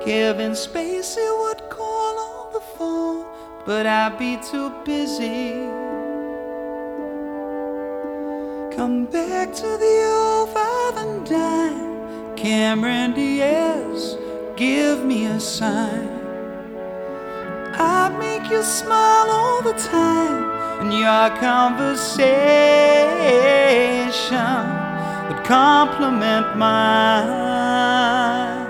Kevin Spacey would call on the phone, but I'd be too busy. Come back to the old five and dime. Cameron Diaz, give me a sign. I'd make you smile all the time, and your conversation would compliment mine.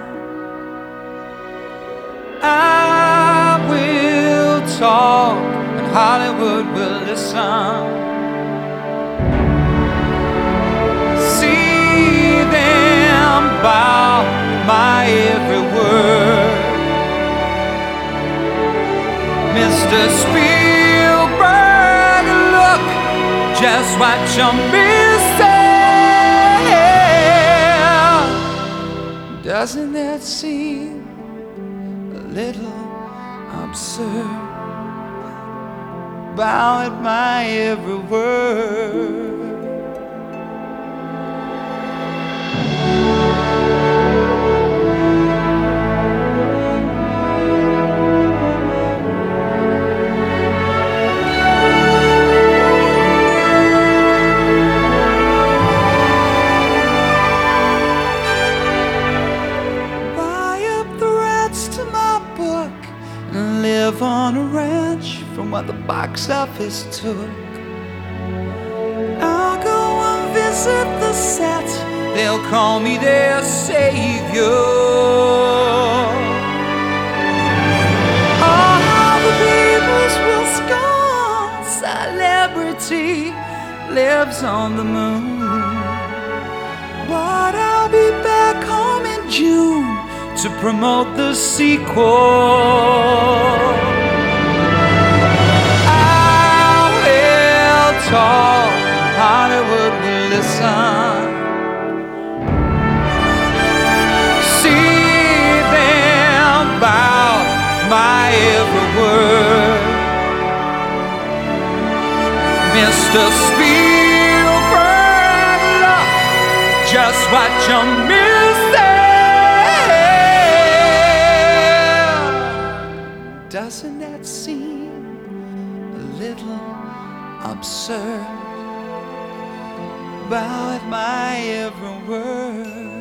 I will talk, and Hollywood will listen. See them bow at my every word. Mr. Spielberg, look just what you're missing. Doesn't that seem a little absurd? Bow at my every word. Live on a ranch from what the box office took. I'll go and visit the set. They'll call me their savior. Oh, how the peoples will scorn celebrity lives on the moon. But I'll be back home in June to promote the sequel. I will talk, Hollywood will listen. See them bow my every word. Mr. Spielberg, look just what you're missing. Doesn't that seem a little absurd? Bow at my every word.